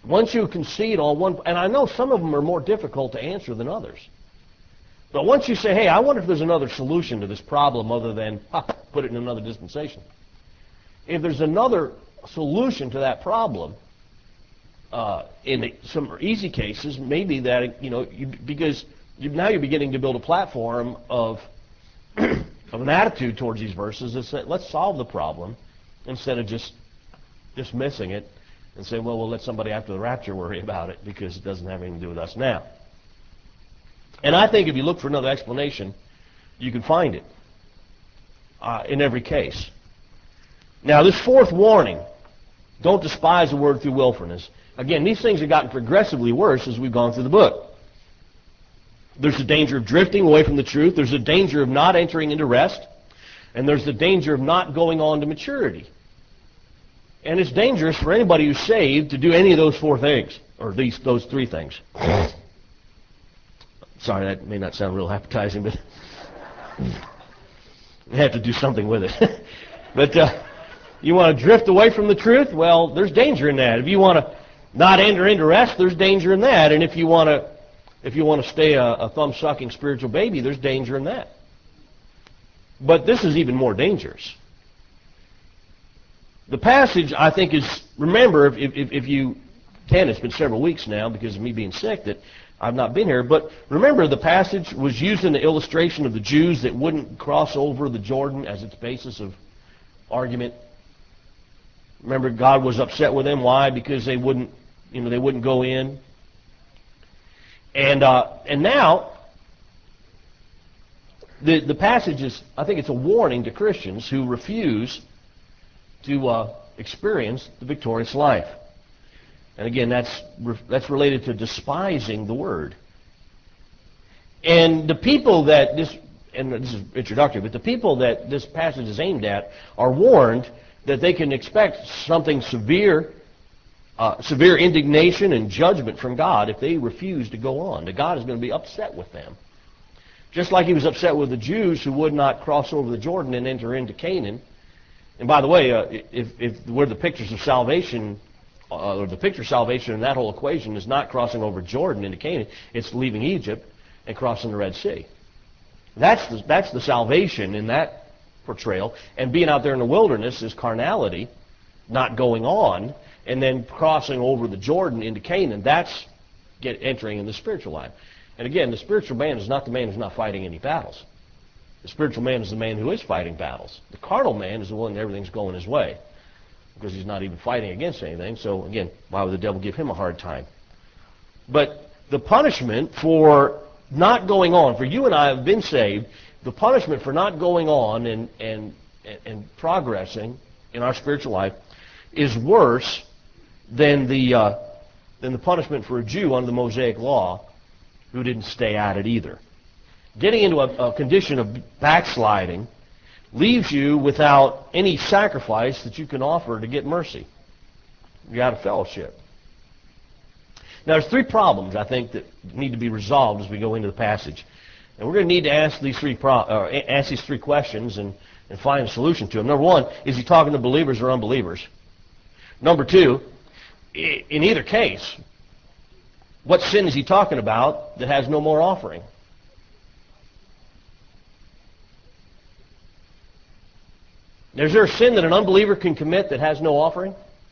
Once you concede on one, and I know some of them are more difficult to answer than others, but once you say, hey, I wonder if there's another solution to this problem other than put it in another dispensation. If there's another solution to that problem, in some easy cases, maybe that, because now you're beginning to build a platform of an attitude towards these verses that says, let's solve the problem instead of just dismissing it and say, well, we'll let somebody after the rapture worry about it because it doesn't have anything to do with us now. And I think if you look for another explanation, you can find it in every case. Now, this fourth warning, don't despise the word through willfulness. Again, these things have gotten progressively worse as we've gone through the book. There's the danger of drifting away from the truth. There's the danger of not entering into rest. And there's the danger of not going on to maturity. And it's dangerous for anybody who's saved to do any of those four things, or those three things. Sorry, that may not sound real appetizing, but you have to do something with it. But you want to drift away from the truth? Well, there's danger in that. If you want to not enter into rest, there's danger in that. And if you want to stay a thumb-sucking spiritual baby, there's danger in that. But this is even more dangerous. The passage, I think, is, remember, if you can, it's been several weeks now because of me being sick that I've not been here, but remember the passage was used in the illustration of the Jews that wouldn't cross over the Jordan as its basis of argument. Remember, God was upset with them. Why? Because they wouldn't go in. And now, the passage is, I think it's a warning to Christians who refuse to experience the victorious life. And again, that's related to despising the Word. And the people that this is introductory, but the people that this passage is aimed at are warned that they can expect something severe indignation and judgment from God if they refuse to go on. That God is going to be upset with them. Just like he was upset with the Jews who would not cross over the Jordan and enter into Canaan. And by the way, if where the pictures of salvation, or the picture of salvation in that whole equation is not crossing over Jordan into Canaan, it's leaving Egypt and crossing the Red Sea. That's the salvation in that portrayal. And being out there in the wilderness is carnality, not going on, and then crossing over the Jordan into Canaan. That's entering in the spiritual life. And again, the spiritual man is not the man who's not fighting any battles. The spiritual man is the man who is fighting battles. The carnal man is the one that everything's going his way because he's not even fighting against anything. So again, why would the devil give him a hard time? But the punishment for not going on, for you and I have been saved, the punishment for not going on and progressing in our spiritual life is worse than the punishment for a Jew under the Mosaic law who didn't stay at it either. Getting into a condition of backsliding leaves you without any sacrifice that you can offer to get mercy. You're out of fellowship. Now, there's three problems, I think, that need to be resolved as we go into the passage. And we're going to need to ask these three questions and find a solution to them. Number one, is he talking to believers or unbelievers? Number two, in either case, what sin is he talking about that has no more offering? Is there a sin that an unbeliever can commit that has no offering?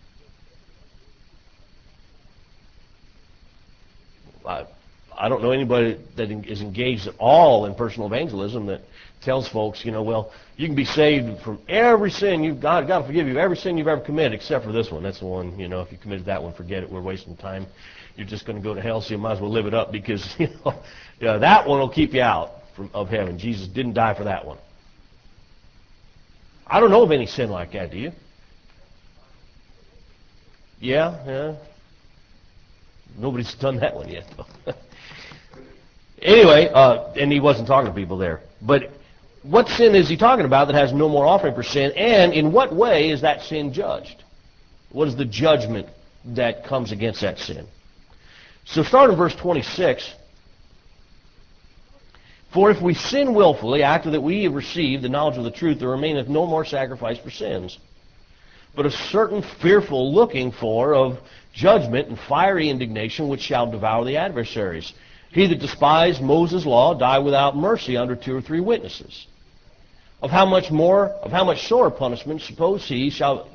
I don't know anybody that is engaged at all in personal evangelism that tells folks, well, you can be saved from every sin. God will forgive you of every sin you've ever committed except for this one. That's the one, if you committed that one, forget it. We're wasting time. You're just going to go to hell, so you might as well live it up because, that one will keep you out of heaven. Jesus didn't die for that one. I don't know of any sin like that, do you? Yeah. Nobody's done that one yet, though. Anyway, and he wasn't talking to people there. But what sin is he talking about that has no more offering for sin? And in what way is that sin judged? What is the judgment that comes against that sin? So start in verse 26. For if we sin willfully, after that we have received the knowledge of the truth, there remaineth no more sacrifice for sins, but a certain fearful looking for of judgment and fiery indignation which shall devour the adversaries. He that despised Moses' law died without mercy under 2 or 3 witnesses. Of how much sore punishment suppose ye shall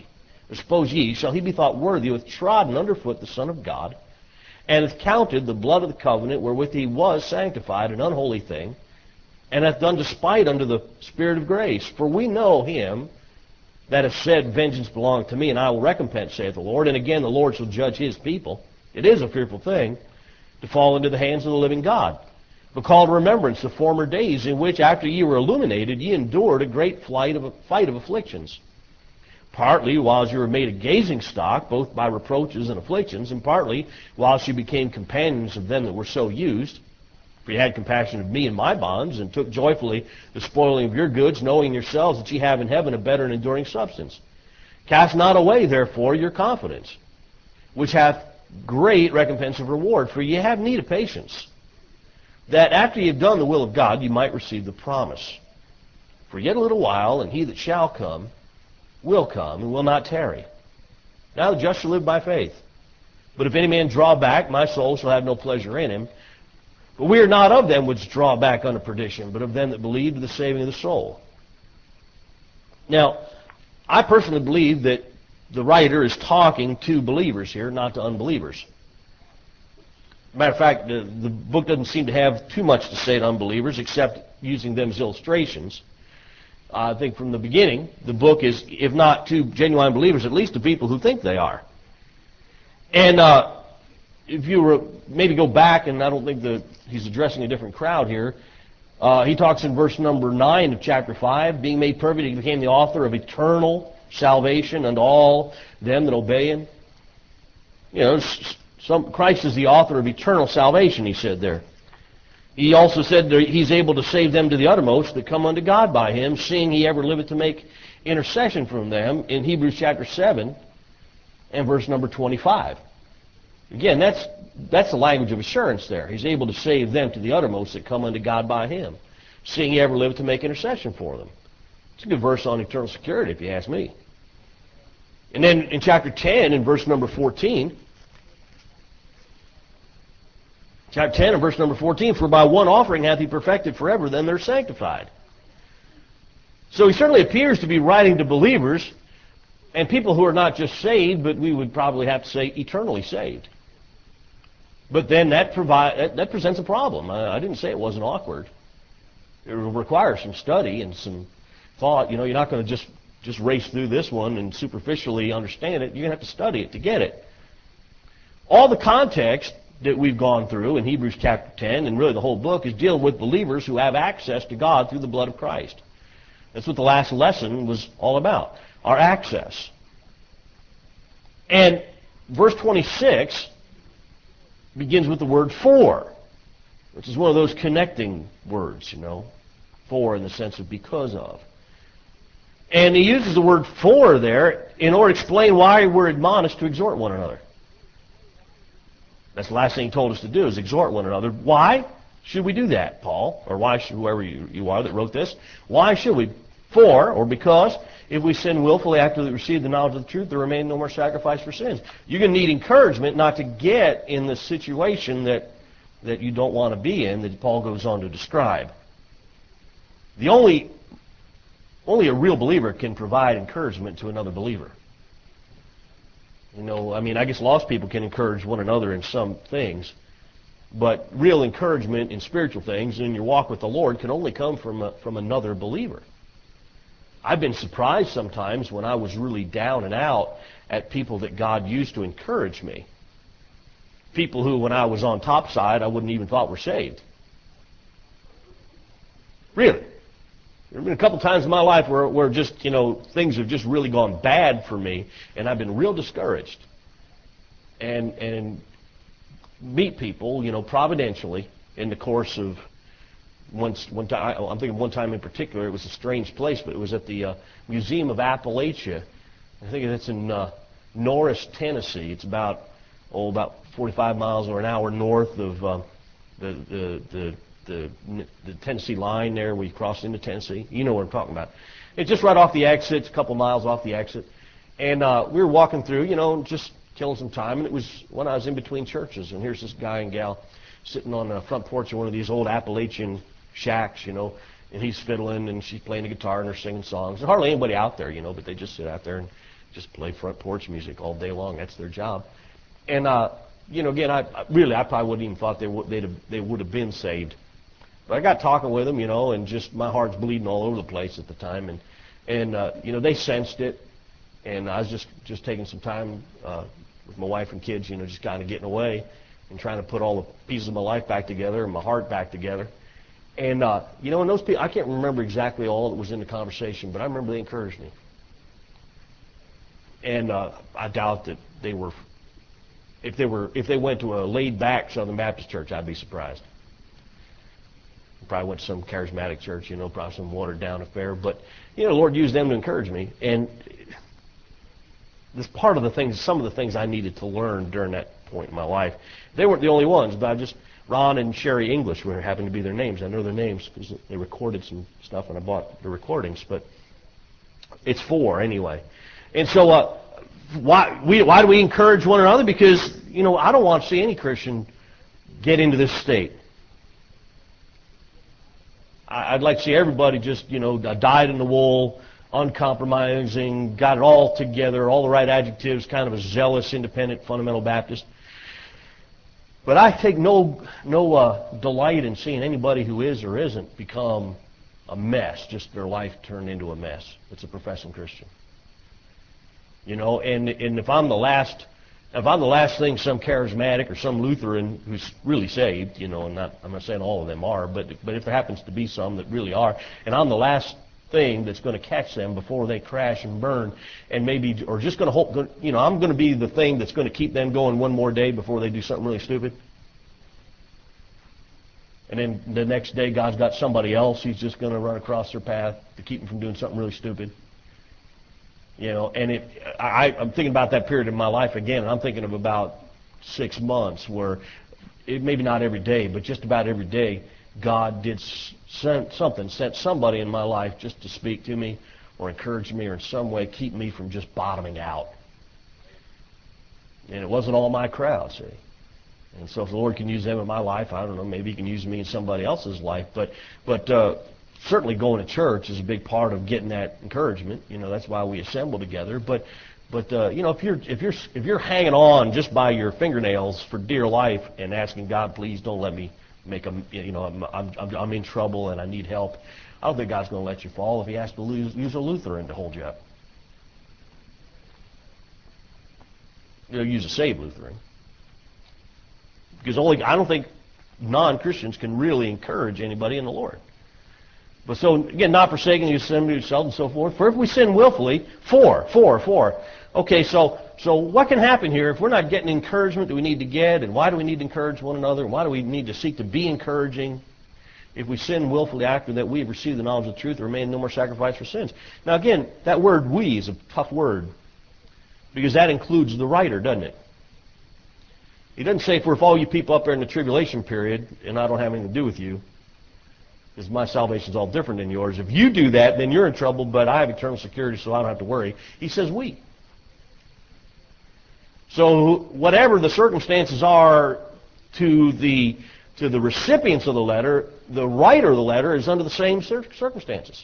he be thought worthy who hath trodden under foot the Son of God, and hath counted the blood of the covenant wherewith he was sanctified an unholy thing, and hath done despite unto the Spirit of grace? For we know him that hath said, Vengeance belongeth to me, and I will recompense, saith the Lord. And again, the Lord shall judge his people. It is a fearful thing to fall into the hands of the living God. But call to remembrance the former days, in which, after ye were illuminated, ye endured a great fight of afflictions. Partly whilst you were made a gazing stock, both by reproaches and afflictions, and partly whilst you became companions of them that were so used. For ye had compassion of me and my bonds, and took joyfully the spoiling of your goods, knowing yourselves that ye have in heaven a better and enduring substance. Cast not away, therefore, your confidence, which hath great recompense of reward. For ye have need of patience, that after ye have done the will of God, ye might receive the promise. For yet a little while, and he that shall come will come, and will not tarry. Now the just shall live by faith. But if any man draw back, my soul shall have no pleasure in him. But we are not of them which draw back unto perdition, but of them that believe to the saving of the soul. Now, I personally believe that the writer is talking to believers here, not to unbelievers. Matter of fact, the book doesn't seem to have too much to say to unbelievers, except using them as illustrations. I think from the beginning, the book is, if not to genuine believers, at least to people who think they are. And if you were maybe go back, and I don't think that he's addressing a different crowd here, he talks in verse number 9 of chapter 5, being made perfect, he became the author of eternal salvation unto all them that obey him. You know, Christ is the author of eternal salvation, he said there. He also said that he's able to save them to the uttermost that come unto God by him, seeing he ever liveth to make intercession from them, in Hebrews chapter 7 and verse number 25. Again, that's the language of assurance there. He's able to save them to the uttermost that come unto God by him, seeing he ever liveth to make intercession for them. It's a good verse on eternal security, if you ask me. And then in chapter 10, in verse number 14, chapter 10 and verse number 14, for by one offering hath he perfected forever them that are sanctified. So he certainly appears to be writing to believers, and people who are not just saved, but we would probably have to say eternally saved. But then that presents a problem. I didn't say it wasn't awkward. It requires some study and some thought. You know, you're not going to just race through this one and superficially understand it. You're going to have to study it to get it. All the context that we've gone through in Hebrews chapter 10, and really the whole book, is dealing with believers who have access to God through the blood of Christ. That's what the last lesson was all about, our access. And verse 26 begins with the word for, which is one of those connecting words, you know, for in the sense of because of. And he uses the word for there in order to explain why we're admonished to exhort one another. That's the last thing he told us to do, is exhort one another. Why should we do that, Paul? Or why should, whoever you are that wrote this, why should we? For, or because, if we sin willfully after we receive the knowledge of the truth, there remain no more sacrifice for sins. You're going to need encouragement not to get in the situation that you don't want to be in, that Paul goes on to describe. Only a real believer can provide encouragement to another believer. You know, I mean, I guess lost people can encourage one another in some things, but real encouragement in spiritual things and in your walk with the Lord can only come from another believer. I've been surprised sometimes when I was really down and out at people that God used to encourage me. People who, when I was on top side, I wouldn't even thought were saved. Really. There have been a couple times in my life where just, you know, things have just really gone bad for me, and I've been real discouraged. And meet people, you know, providentially in the course of one time. I'm thinking one time in particular. It was a strange place, but it was at the Museum of Appalachia. I think it's in Norris, Tennessee. It's about 45 miles or an hour north of the Tennessee line there, where you cross into Tennessee. You know what I'm talking about. It's just right off the exit. It's a couple miles off the exit. And we were walking through, you know, just killing some time, and it was when I was in between churches, and here's this guy and gal sitting on the front porch of one of these old Appalachian shacks, you know, and he's fiddling, and she's playing the guitar, and they're singing songs. There's hardly anybody out there, you know, but they just sit out there and just play front porch music all day long. That's their job. And, you know, again, I probably wouldn't even thought they would have been saved. But I got talking with them, you know, and just my heart's bleeding all over the place at the time. And you know, they sensed it. And I was just taking some time with my wife and kids, you know, just kind of getting away and trying to put all the pieces of my life back together and my heart back together. And, you know, and those people, I can't remember exactly all that was in the conversation, but I remember they encouraged me. And I doubt that they were, if they went to a laid-back Southern Baptist church, I'd be surprised. Probably went to some charismatic church, you know, probably some watered-down affair. But, you know, the Lord used them to encourage me. And this part of the things, some of the things I needed to learn during that point in my life, they weren't the only ones, but Ron and Sherry English happened to be their names. I know their names because they recorded some stuff and I bought the recordings, but it's 4 anyway. And so why do we encourage one another? Because, you know, I don't want to see any Christian get into this state. I'd like to see everybody just, you know, dyed in the wool, uncompromising, got it all together, all the right adjectives, kind of a zealous, independent, fundamental Baptist. But I take no delight in seeing anybody who is or isn't become a mess, just their life turned into a mess. It's a professing Christian. You know, and if I'm the last thing some charismatic or some Lutheran who's really saved, you know, and I'm not saying all of them are, but if there happens to be some that really are, and I'm the last thing that's going to catch them before they crash and burn, and maybe, or just going to hope, you know, I'm going to be the thing that's going to keep them going one more day before they do something really stupid. And then the next day, God's got somebody else He's just going to run across their path to keep them from doing something really stupid. You know, and I'm thinking about that period in my life again, and I'm thinking of about 6 months where, maybe not every day, but just about every day, God did sent somebody in my life just to speak to me or encourage me or in some way keep me from just bottoming out. And it wasn't all my crowd, see. And so if the Lord can use them in my life, I don't know, maybe He can use me in somebody else's life. But certainly going to church is a big part of getting that encouragement. You know, that's why we assemble together. But you know, if you're hanging on just by your fingernails for dear life and asking God, please don't let me make a, you know, I'm in trouble and I need help, I don't think God's going to let you fall if He has to use a Lutheran to hold you up. He'll use a saved Lutheran. Because I don't think non-Christians can really encourage anybody in the Lord. But so, again, not forsaking the assembly of yourselves and so forth. For if we sin willfully, 4. Okay, so what can happen here if we're not getting encouragement that we need to get? And why do we need to encourage one another? And why do we need to seek to be encouraging? If we sin willfully after that we have received the knowledge of the truth, there remain no more sacrifice for sins. Now, again, that word "we" is a tough word because that includes the writer, doesn't it? He doesn't say, for if all you people up there in the tribulation period, and I don't have anything to do with you, because my salvation's all different than yours. If you do that, then you're in trouble, but I have eternal security, so I don't have to worry. He says we. So whatever the circumstances are to the recipients of the letter, the writer of the letter is under the same circumstances.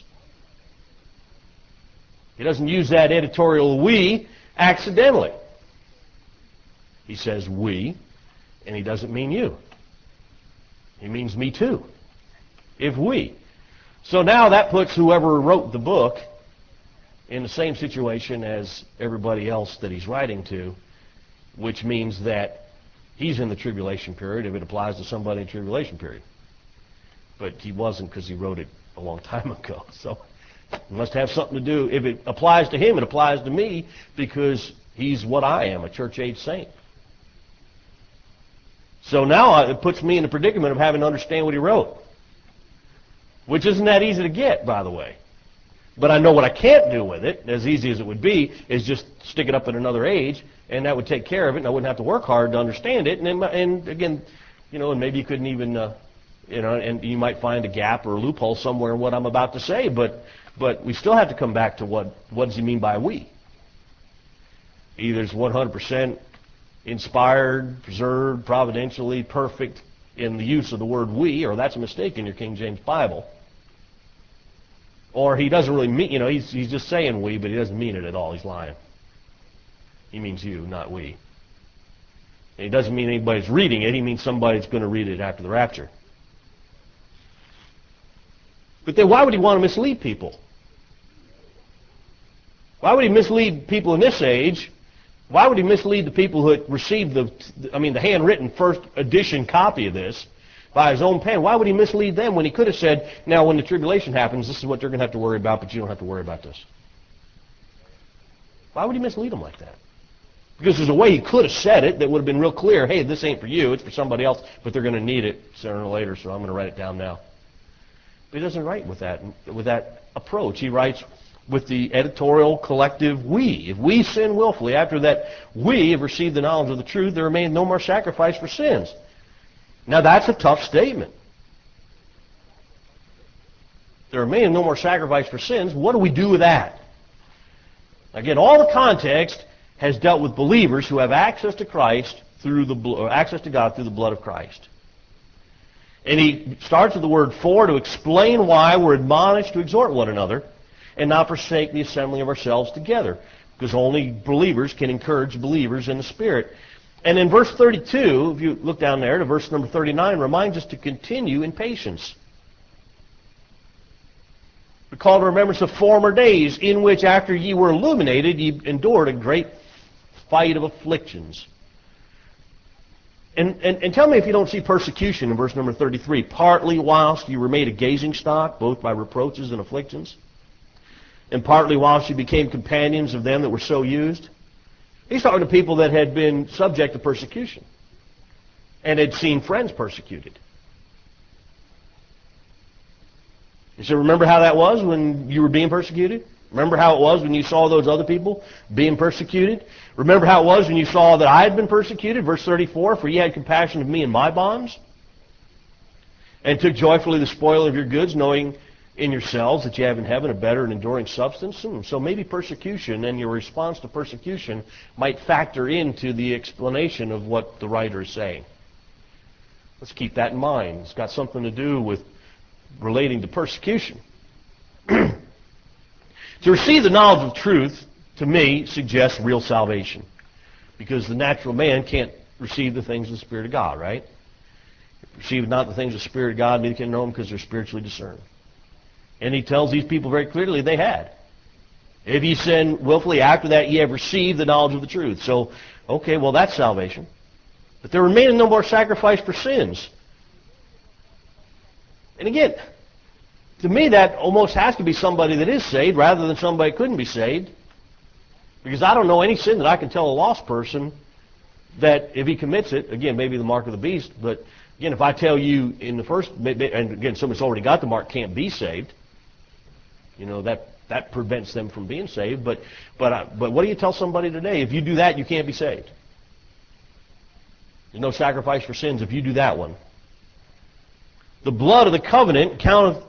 He doesn't use that editorial "we" accidentally. He says "we," and he doesn't mean you. He means me too. If we. So now that puts whoever wrote the book in the same situation as everybody else that he's writing to, which means that he's in the tribulation period if it applies to somebody in the tribulation period. But he wasn't because he wrote it a long time ago. So it must have something to do. If it applies to him, it applies to me because he's what I am, a church-age saint. So now it puts me in the predicament of having to understand what he wrote. Which isn't that easy to get, by the way. But I know what I can't do with it, as easy as it would be, is just stick it up at another age, and that would take care of it, and I wouldn't have to work hard to understand it. And again, you know, and maybe you couldn't even, you know, and you might find a gap or a loophole somewhere in what I'm about to say, but we still have to come back to what does he mean by we? Either it's 100% inspired, preserved, providentially, perfect in the use of the word we, or that's a mistake in your King James Bible. Or he doesn't really mean, he's just saying we, but he doesn't mean it at all. He's lying. He means you, not we. And he doesn't mean anybody's reading it. He means somebody's going to read it after the rapture. But then why would he want to mislead people? Why would he mislead people in this age? Why would he mislead the people who had received the handwritten first edition copy of this by his own pen? Why would he mislead them when he could have said, now when the tribulation happens, this is what they're going to have to worry about, but you don't have to worry about this? Why would he mislead them like that? Because there's a way he could have said it that would have been real clear, hey, this ain't for you, it's for somebody else, but they're going to need it sooner or later, so I'm going to write it down now. But he doesn't write with that approach. He writes with the editorial collective we. If we sin willfully, after that we have received the knowledge of the truth, there remains no more sacrifice for sins. Now that's a tough statement. There remains no more sacrifice for sins. What do we do with that? Again, all the context has dealt with believers who have access to Christ access to God through the blood of Christ. And he starts with the word for to explain why we're admonished to exhort one another and not forsake the assembling of ourselves together, because only believers can encourage believers in the Spirit. And in verse 32, if you look down there to verse number 39, reminds us to continue in patience. We call to remembrance of former days, in which after ye were illuminated, ye endured a great fight of afflictions. And tell me if you don't see persecution in verse number 33. Partly whilst you were made a gazing stock, both by reproaches and afflictions, and partly whilst you became companions of them that were so used. He's talking to people that had been subject to persecution and had seen friends persecuted. He said, remember how that was when you were being persecuted? Remember how it was when you saw those other people being persecuted? Remember how it was when you saw that I had been persecuted? Verse 34, for ye had compassion of me in my bonds, and took joyfully the spoil of your goods, knowing in yourselves that you have in heaven a better and enduring substance. And so maybe persecution and your response to persecution might factor into the explanation of what the writer is saying. Let's keep that in mind. It's got something to do with relating to persecution. To receive the knowledge of truth, to me, suggests real salvation. Because the natural man can't receive the things of the Spirit of God, right? Receive not the things of the Spirit of God, neither can know them because they're spiritually discerned. And he tells these people very clearly they had. If ye sin willfully, after that ye have received the knowledge of the truth. So, okay, well that's salvation. But there remaineth no more sacrifice for sins. And again, to me that almost has to be somebody that is saved rather than somebody that couldn't be saved. Because I don't know any sin that I can tell a lost person that if he commits it, again, maybe the mark of the beast, but again, if I tell you in the first, and again, somebody's already got the mark, can't be saved, that prevents them from being saved. But what do you tell somebody today? If you do that, you can't be saved. There's no sacrifice for sins if you do that one. The blood of the covenant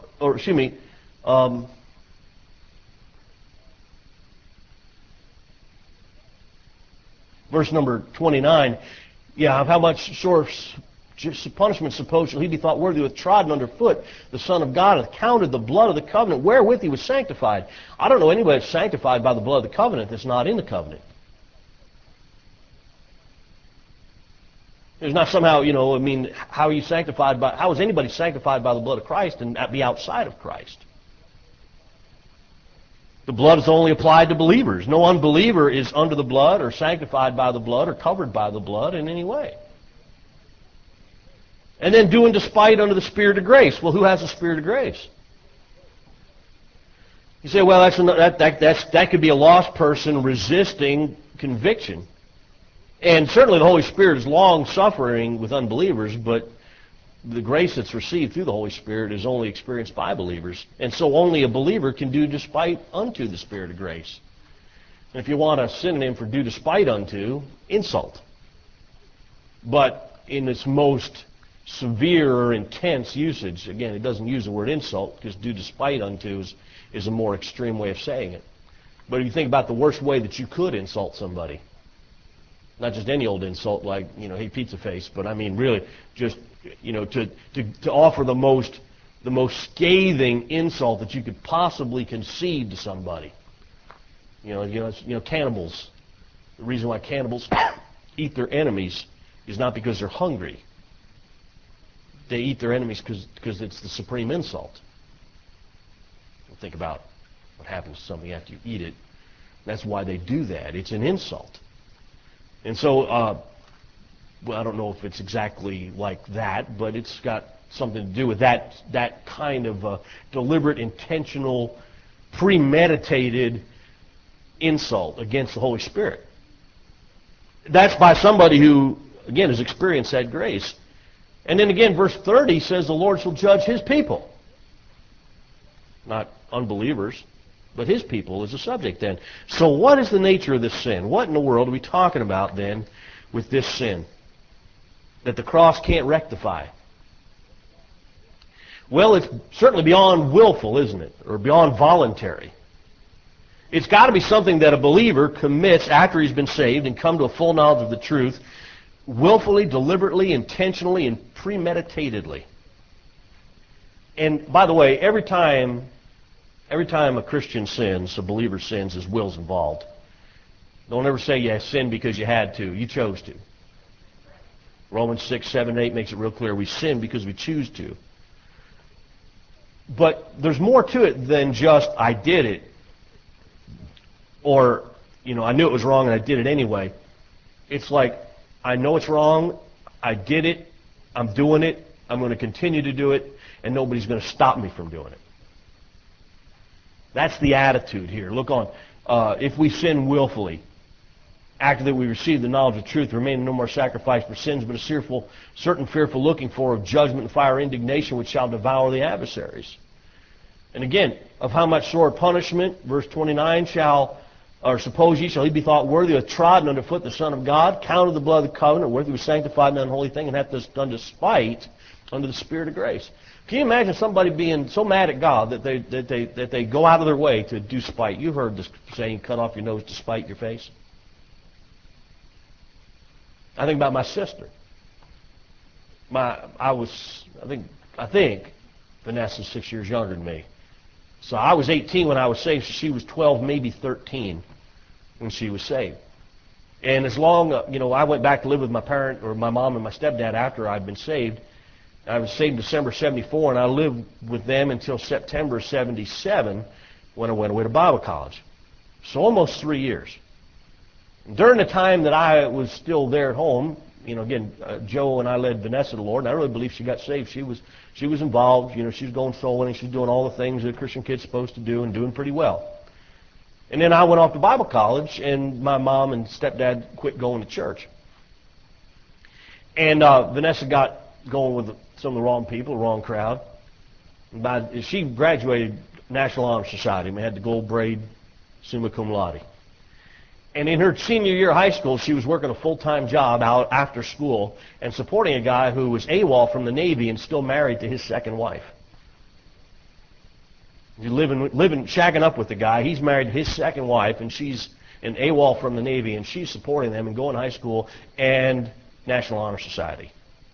verse number 29, of how much source punishment supposed shall he be thought worthy with trodden under foot the Son of God hath counted the blood of the covenant wherewith he was sanctified. I don't know anybody that's sanctified by the blood of the covenant that's not in the covenant. There's not somehow, how are you sanctified by, how is anybody sanctified by the blood of Christ and be outside of Christ? The blood is only applied to believers. No unbeliever is under the blood or sanctified by the blood or covered by the blood in any way. And then doing despite under the Spirit of grace. Well, who has the Spirit of grace? You say, well, that could be a lost person resisting conviction. And certainly the Holy Spirit is long-suffering with unbelievers, but the grace that's received through the Holy Spirit is only experienced by believers. And so only a believer can do despite unto the Spirit of grace. And if you want a synonym for do despite unto, insult. But in its most severe or intense usage, again, it doesn't use the word insult because do despite unto is a more extreme way of saying it. But if you think about the worst way that you could insult somebody, Not just any old insult like, hey, pizza face, but I mean really just, to offer the most scathing insult that you could possibly concede to somebody. Cannibals. The reason why cannibals eat their enemies is not because they're hungry. They eat their enemies because it's the supreme insult. Think about what happens to something after you eat it. That's why they do that. It's an insult. And so, I don't know if it's exactly like that, but it's got something to do with that kind of deliberate, intentional, premeditated insult against the Holy Spirit. That's by somebody who, again, has experienced that grace. And then again, verse 30 says the Lord shall judge his people. Not unbelievers, but his people is the subject then. So what is the nature of this sin? What in the world are we talking about then with this sin that the cross can't rectify? Well, it's certainly beyond willful, isn't it? Or beyond voluntary. It's got to be something that a believer commits after he's been saved and come to a full knowledge of the truth, willfully, deliberately, intentionally, and premeditatedly. And by the way, every time a Christian sins, a believer sins, his will's involved. Don't ever say you sinned because you had to. You chose to. Romans 6, 7, 8 makes it real clear. We sin because we choose to. But there's more to it than just, I did it. Or, I knew it was wrong and I did it anyway. It's like, I know it's wrong, I did it, I'm doing it, I'm going to continue to do it, and nobody's going to stop me from doing it. That's the attitude here. Look on. If we sin willfully, after that we receive the knowledge of truth, remain no more sacrifice for sins, but a certain fearful looking for of judgment and fire indignation, which shall devour the adversaries. And again, of how much sore punishment, verse 29, suppose ye shall he be thought worthy of trodden under foot the Son of God, counted the blood of the covenant, worthy was sanctified in an unholy thing, and hath this done despite under the Spirit of grace. Can you imagine somebody being so mad at God that they go out of their way to do spite? You've heard this saying, cut off your nose to spite your face. I think about my sister. I think Vanessa's 6 years younger than me. So I was 18 when I was saved, so she was 12, maybe 13 when she was saved. And as long, I went back to live with my mom and my stepdad after I'd been saved. I was saved in December 74, and I lived with them until September 77 when I went away to Bible college. So almost 3 years. During the time that I was still there at home, Joe and I led Vanessa to the Lord, and I really believe she got saved. She was involved. She was going soul winning. She was doing all the things that a Christian kid's supposed to do and doing pretty well. And then I went off to Bible college, and my mom and stepdad quit going to church. And Vanessa got going with some of the wrong people, the wrong crowd. She graduated National Honor Society. We had the gold braid, summa cum laude. And in her senior year of high school, she was working a full-time job out after school and supporting a guy who was AWOL from the Navy and still married to his second wife. You're shagging up with the guy. He's married to his second wife, and she's an AWOL from the Navy, and she's supporting them and going to high school and National Honor Society.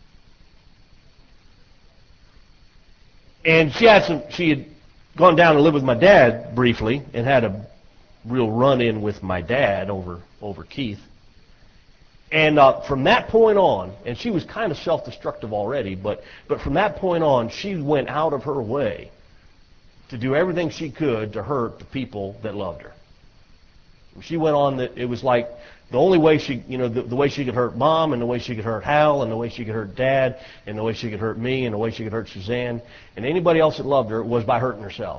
And she had gone down to live with my dad briefly and had a real run-in with my dad over Keith. And from that point on, and she was kind of self-destructive already, but from that point on, she went out of her way to do everything she could to hurt the people that loved her. She went on that it was like the only way the way she could hurt Mom, and the way she could hurt Hal, and the way she could hurt Dad, and the way she could hurt me, and the way she could hurt Suzanne, and anybody else that loved her was by hurting herself.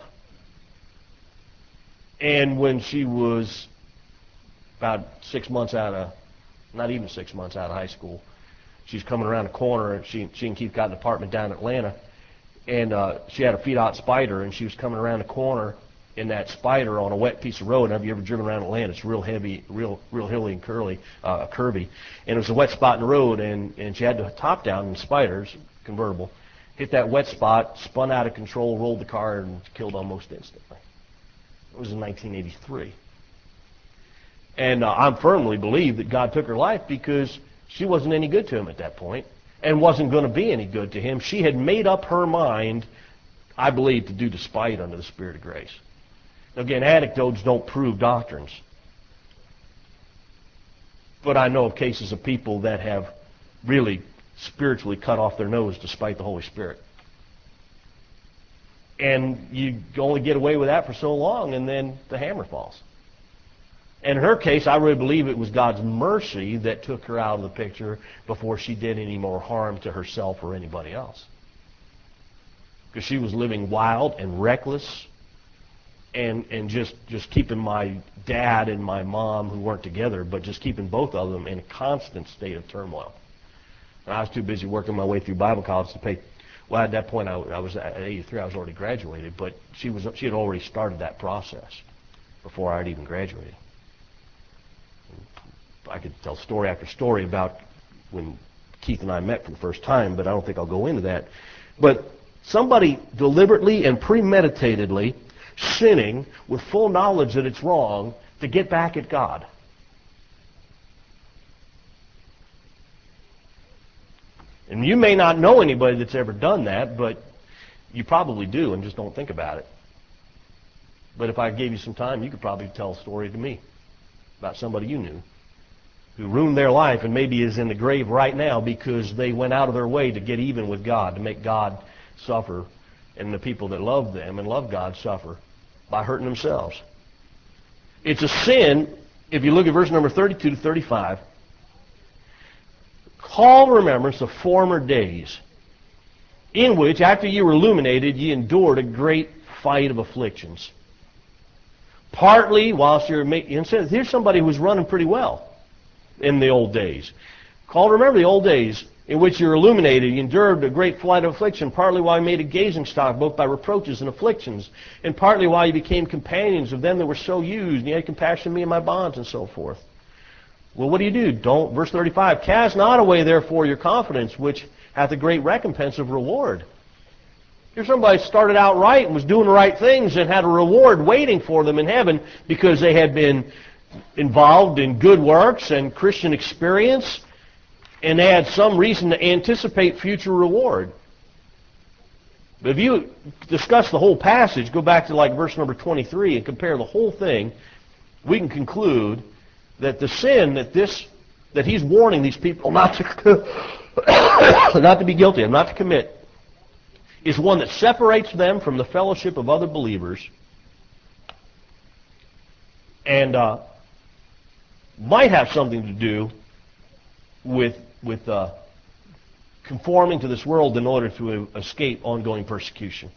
And when she was about 6 months not even 6 months out of high school, she's coming around the corner, and she and Keith got an apartment down in Atlanta, and she had a feed-out Spider, and she was coming around the corner in that Spider on a wet piece of road. Have you ever driven around Atlanta? It's real heavy, real hilly and curvy, and it was a wet spot in the road, and she had the top down in the Spider's convertible, hit that wet spot, spun out of control, rolled the car, and killed almost instantly. It was in 1983. And I firmly believe that God took her life because she wasn't any good to him at that point and wasn't going to be any good to him. She had made up her mind, I believe, to do despite unto the Spirit of grace. Now, again, anecdotes don't prove doctrines. But I know of cases of people that have really spiritually cut off their nose despite the Holy Spirit. And you only get away with that for so long, and then the hammer falls. And in her case, I really believe it was God's mercy that took her out of the picture before she did any more harm to herself or anybody else. Because she was living wild and reckless and just keeping my dad and my mom, who weren't together, but just keeping both of them in a constant state of turmoil. And I was too busy working my way through Bible college to pay. Well, at that point, I was at 83. I was already graduated, but she had already started that process before I had even graduated. I could tell story after story about when Keith and I met for the first time, but I don't think I'll go into that. But somebody deliberately and premeditatedly sinning with full knowledge that it's wrong to get back at God. And you may not know anybody that's ever done that, but you probably do and just don't think about it. But if I gave you some time, you could probably tell a story to me about somebody you knew who ruined their life and maybe is in the grave right now because they went out of their way to get even with God, to make God suffer, and the people that love them and love God suffer by hurting themselves. It's a sin, if you look at verse number 32 to 35, call remembrance of former days, in which, after you were illuminated, ye endured a great fight of afflictions. Partly whilst you're making, here's somebody who was running pretty well in the old days. Call to remember the old days in which you were illuminated, you endured a great flight of affliction, partly while you made a gazing stock, both by reproaches and afflictions, and partly while you became companions of them that were so used, and you had compassion of me and my bonds, and so forth. Well, what do? Don't, verse 35, cast not away therefore your confidence, which hath a great recompense of reward. Here's somebody started out right and was doing the right things and had a reward waiting for them in heaven because they had been involved in good works and Christian experience, and they had some reason to anticipate future reward. But if you discuss the whole passage, go back to like verse number 23 and compare the whole thing, we can conclude that the sin that he's warning these people not to be guilty of, not to commit, is one that separates them from the fellowship of other believers and might have something to do with conforming to this world in order to escape ongoing persecution.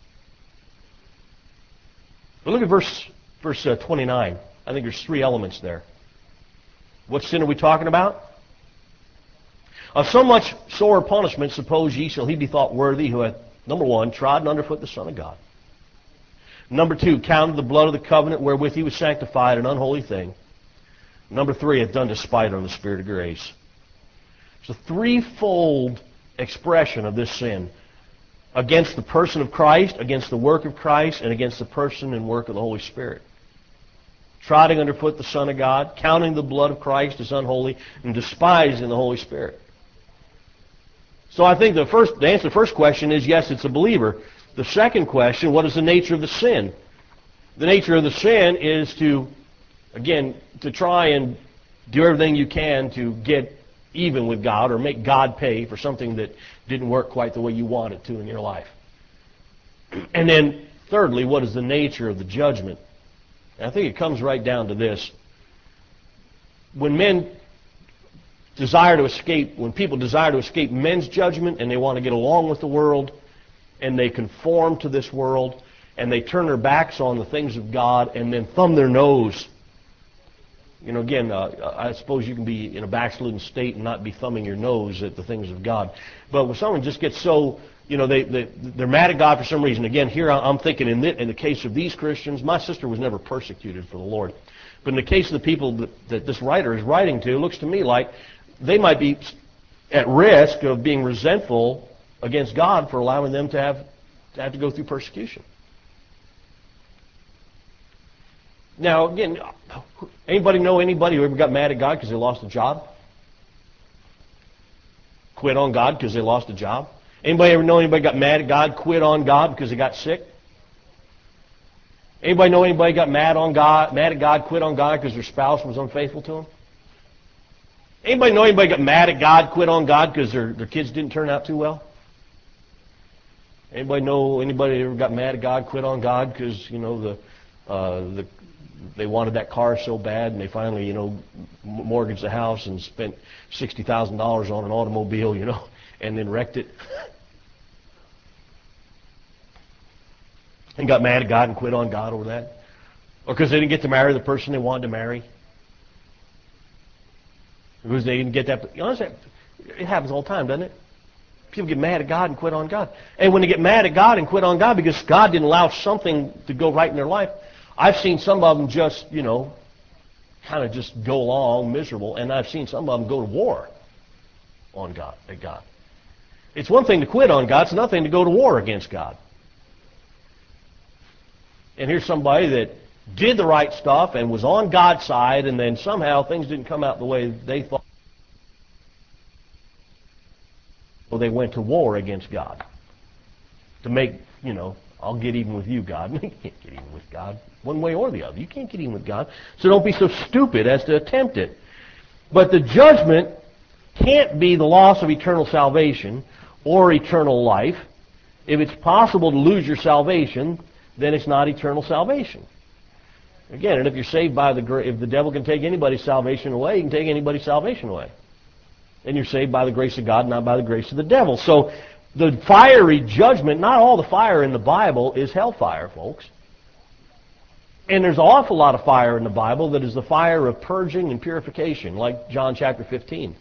But look at verse 29. I think there's three elements there. What sin are we talking about? Of so much sore punishment, suppose ye, shall he be thought worthy who hath, number one, trodden underfoot the Son of God. Number two, counted the blood of the covenant wherewith he was sanctified an unholy thing. Number three, hath done despite on the Spirit of grace. It's a threefold expression of this sin against the person of Christ, against the work of Christ, and against the person and work of the Holy Spirit. Trotting underfoot the Son of God, counting the blood of Christ as unholy, and despising the Holy Spirit. So I think the answer to the first question is yes, it's a believer. The second question, what is the nature of the sin? The nature of the sin is to try and do everything you can to get even with God or make God pay for something that didn't work quite the way you want it to in your life. And then thirdly, what is the nature of the judgment? And I think it comes right down to this. When people desire to escape men's judgment and they want to get along with the world and they conform to this world and they turn their backs on the things of God and then thumb their nose. I suppose you can be in a backslidden state and not be thumbing your nose at the things of God. But when someone just gets so, they're mad at God for some reason. Again, here I'm thinking in the case of these Christians, my sister was never persecuted for the Lord. But in the case of the people that this writer is writing to, it looks to me like they might be at risk of being resentful against God for allowing them to have to go through persecution. Now, again, anybody know anybody who ever got mad at God because they lost a job? Quit on God because they lost a job? Anybody ever know anybody got mad at God, quit on God because they got sick? Anybody know anybody got mad at God, quit on God because their spouse was unfaithful to them? Anybody know anybody got mad at God, quit on God because their kids didn't turn out too well? Anybody know anybody ever got mad at God, quit on God because they wanted that car so bad and they finally mortgaged the house and spent $60,000 on an automobile, and then wrecked it? And got mad at God and quit on God over that? Or because they didn't get to marry the person they wanted to marry? Because they didn't get that. It happens all the time, doesn't it? People get mad at God and quit on God. And when they get mad at God and quit on God because God didn't allow something to go right in their life, I've seen some of them just, kind of just go along miserable, and I've seen some of them go to war on God, at God. It's one thing to quit on God, it's another thing to go to war against God. And here's somebody that did the right stuff and was on God's side, and then somehow things didn't come out the way they thought. So they went to war against God to make, I'll get even with you, God. You can't get even with God one way or the other. You can't get even with God. So don't be so stupid as to attempt it. But the judgment can't be the loss of eternal salvation or eternal life. If it's possible to lose your salvation, then it's not eternal salvation. Again, and if you're saved by if the devil can take anybody's salvation away, he can take anybody's salvation away. And you're saved by the grace of God, not by the grace of the devil. So the fiery judgment, not all the fire in the Bible is hellfire, folks. And there's an awful lot of fire in the Bible that is the fire of purging and purification, like John chapter 15.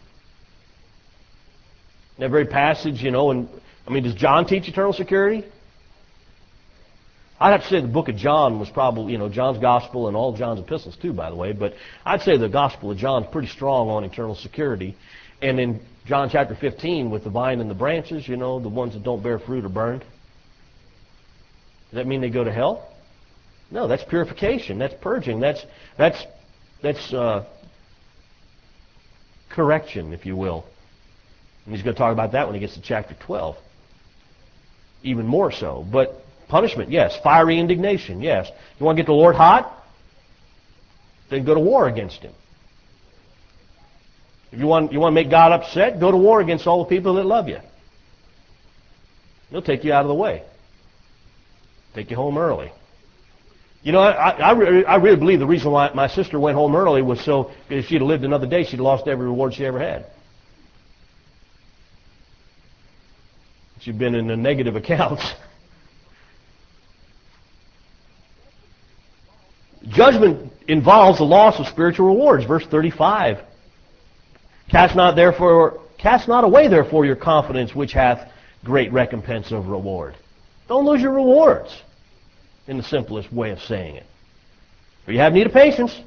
That very passage, does John teach eternal security? I'd have to say the book of John was probably, John's gospel and all John's epistles too, by the way, but I'd say the gospel of John's pretty strong on eternal security. And in John chapter 15, with the vine and the branches, the ones that don't bear fruit are burned. Does that mean they go to hell? No, that's purification. That's purging. That's correction, if you will. And he's going to talk about that when he gets to chapter 12. Even more so. But punishment, yes. Fiery indignation, yes. You want to get the Lord hot? Then go to war against him. If you want to make God upset, go to war against all the people that love you. He'll take you out of the way. Take you home early. I really believe the reason why my sister went home early was so if she'd have lived another day, she'd have lost every reward she ever had. She'd been in the negative accounts. Judgment involves the loss of spiritual rewards. Verse 35. Cast not away therefore your confidence, which hath great recompense of reward. Don't lose your rewards, in the simplest way of saying it. For you have need of patience.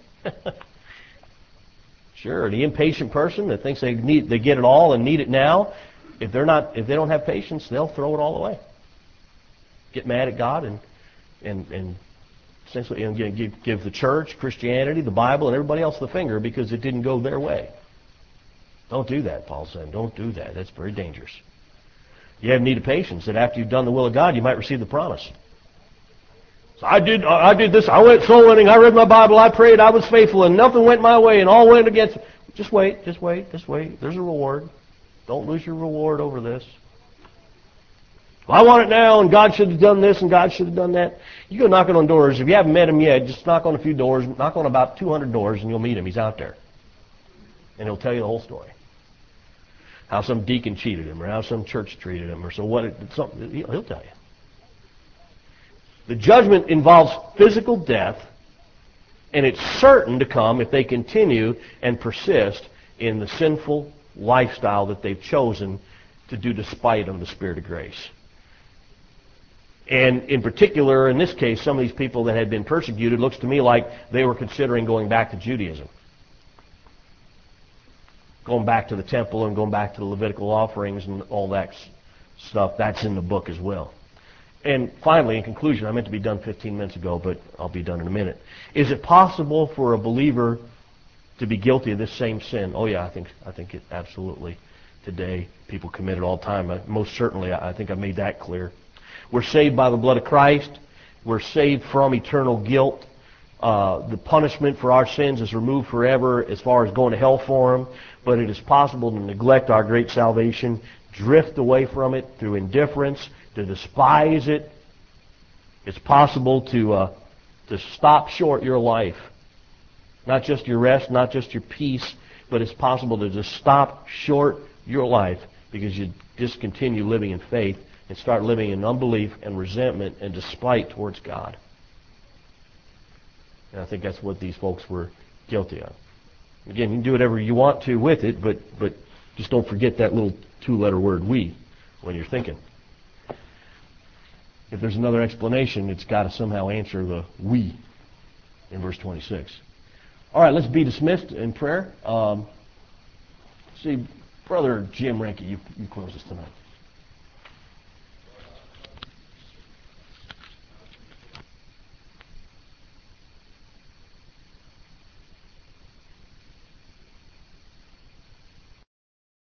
Sure, the impatient person that thinks they get it all and need it now, if they don't have patience, they'll throw it all away. Get mad at God and essentially give the church, Christianity, the Bible, and everybody else the finger because it didn't go their way. Don't do that, Paul said. Don't do that. That's very dangerous. You have need of patience that after you've done the will of God, you might receive the promise. So I did this. I went soul winning. I read my Bible. I prayed. I was faithful, and nothing went my way, and all went against me. Just wait. There's a reward. Don't lose your reward over this. Well, I want it now, and God should have done this, and God should have done that. You go knocking on doors. If you haven't met him yet, just knock on a few doors. Knock on about 200 doors, and you'll meet him. He's out there. And he'll tell you the whole story. How some deacon cheated him, or how some church treated him, or he'll tell you. The judgment involves physical death, and it's certain to come if they continue and persist in the sinful lifestyle that they've chosen to do despite of the Spirit of grace. And in particular, in this case, some of these people that had been persecuted, looks to me like they were considering going back to Judaism. Going back to the temple and going back to the Levitical offerings and all that stuff, that's in the book as well. And finally, in conclusion, I meant to be done 15 minutes ago, but I'll be done in a minute. Is it possible for a believer to be guilty of this same sin? Oh yeah, I think it absolutely. Today, people commit it all the time. Most certainly, I think I made that clear. We're saved by the blood of Christ. We're saved from eternal guilt. The punishment for our sins is removed forever as far as going to hell for them. But it is possible to neglect our great salvation, drift away from it through indifference, to despise it. It's possible to stop short your life. Not just your rest, not just your peace, but it's possible to just stop short your life because you discontinue living in faith and start living in unbelief and resentment and despite towards God. And I think that's what these folks were guilty of. Again, you can do whatever you want to with it, but just don't forget that little two-letter word, we, when you're thinking. If there's another explanation, it's got to somehow answer the we in verse 26. All right, let's be dismissed in prayer. See, Brother Jim Ranke, you close us tonight.